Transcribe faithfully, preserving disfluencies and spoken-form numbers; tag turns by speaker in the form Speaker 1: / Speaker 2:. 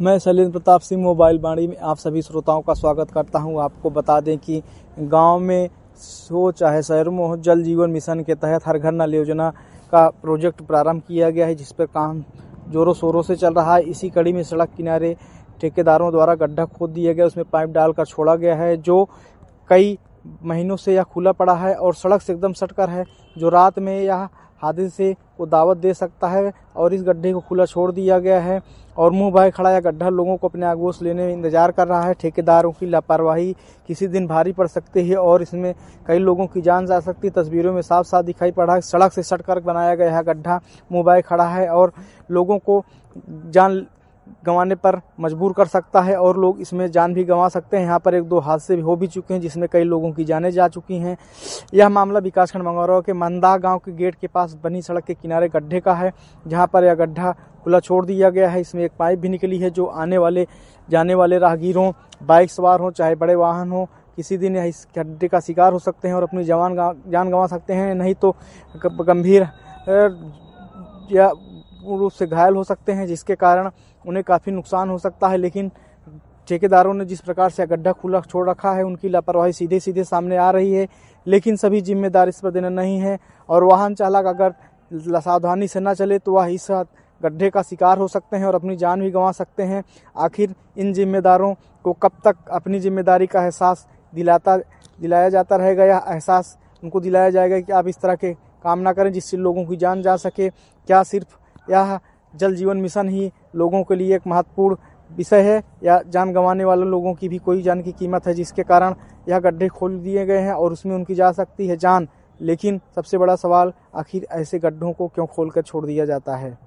Speaker 1: मैं शैलेंद्र प्रताप सिंह मोबाइल वाणी में आप सभी श्रोताओं का स्वागत करता हूं। आपको बता दें कि गांव में हो चाहे शहरों में हो, जल जीवन मिशन के तहत हर घर नल योजना का प्रोजेक्ट प्रारंभ किया गया है, जिस पर काम जोरों शोरों से चल रहा है। इसी कड़ी में सड़क किनारे ठेकेदारों द्वारा गड्ढा खोद दिया गया, उसमें पाइप डालकर छोड़ा गया है, जो कई महीनों से यह खुला पड़ा है और सड़क से एकदम सटकर है, जो रात में यह हादसे को दावत दे सकता है। और इस गड्ढे को खुला छोड़ दिया गया है और मुंह भाए खड़ा यह गड्ढा लोगों को अपने आगोश लेने में इंतजार कर रहा है। ठेकेदारों की लापरवाही किसी दिन भारी पड़ सकती है और इसमें कई लोगों की जान जा सकती है। तस्वीरों में साफ साफ दिखाई पड़ रहा है, सड़क से सटकर बनाया गया है गड्ढा मुंह भाए खड़ा है और लोगों को जान गंवाने पर मजबूर कर सकता है और लोग इसमें जान भी गंवा सकते हैं। यहाँ पर एक दो हादसे भी हो भी चुके हैं, जिसमें कई लोगों की जानें जा चुकी हैं। यह मामला विकासखंड मंगरौरा के मंदा गांव के गेट के पास बनी सड़क के किनारे गड्ढे का है, जहां पर यह गड्ढा खुला छोड़ दिया गया है। इसमें एक पाइप भी निकली है, जो आने वाले जाने वाले राहगीरों, बाइक सवार हो चाहे बड़े वाहन हो, किसी दिन यह इस गड्ढे का शिकार हो सकते हैं और अपनी जवान जान गंवा सकते हैं, नहीं तो गंभीर या रूप से घायल हो सकते हैं, जिसके कारण उन्हें काफ़ी नुकसान हो सकता है। लेकिन ठेकेदारों ने जिस प्रकार से गड्ढा खुला छोड़ रखा है, उनकी लापरवाही सीधे सीधे सामने आ रही है। लेकिन सभी जिम्मेदार इस पर देना नहीं है और वाहन चालक अगर सावधानी से न चले तो वह इस गड्ढे का शिकार हो सकते हैं और अपनी जान भी गंवा सकते हैं। आखिर इन जिम्मेदारों को कब तक अपनी जिम्मेदारी का एहसास दिलाता दिलाया जाता रहेगा, या एहसास उनको दिलाया जाएगा कि आप इस तरह के काम ना करें जिससे लोगों की जान जा सके। क्या सिर्फ यह जल जीवन मिशन ही लोगों के लिए एक महत्वपूर्ण विषय है, या जान गंवाने वाले लोगों की भी कोई जान की कीमत है, जिसके कारण यह गड्ढे खोल दिए गए हैं और उसमें उनकी जा सकती है जान। लेकिन सबसे बड़ा सवाल, आखिर ऐसे गड्ढों को क्यों खोल कर छोड़ दिया जाता है।